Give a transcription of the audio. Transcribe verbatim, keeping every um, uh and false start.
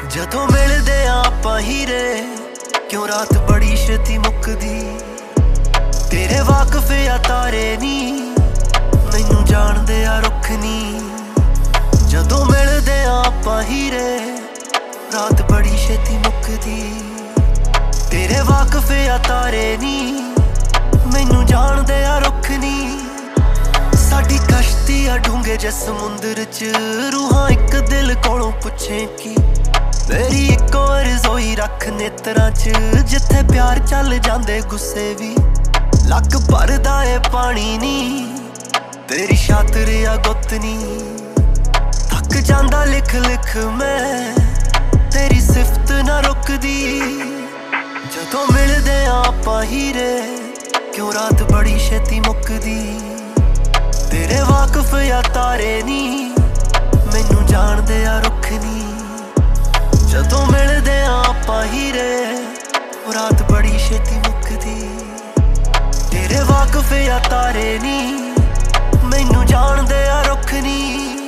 ਜਦੋਂ ਮਿਲਦੇ ਆ ਆਪਾਂ ਹੀਰੇ क्यों रात बड़ी छेती मुकदी तेरे वाकफ आ तारे नी मैनू जानदे आ रुख नी जदों मिलदे आ आपां हीरे रात बड़ी छेती मुकदी तेरे वाकफ आ तारे नी मैनू जानदे आ रुख नी साडी कश्ती आ डूंगे जे समुंदर च रूहां इक दिल कोलों पुछे की मेरी इको रज़ोई रख नेत्रां च जिथे प्यार चल जांदे गुस्से भी लक भरदा ए पानी नी तेरी शातिर आ गुत नी थक जांदा लिख लिख मैं तेरी सिफत ना रुकदी जदों मिलदे आ आपां हीरे क्यों रात बड़ी छेती मुकदी तेरे वाकफ आ तारे नी मैनू जानदे आ रुख नी जदों मिलदे आ आपां हीरे रात बड़ी छेती मुकदी तेरे वाकफ आ तारे नी मैनू जानदे आ रुख नी।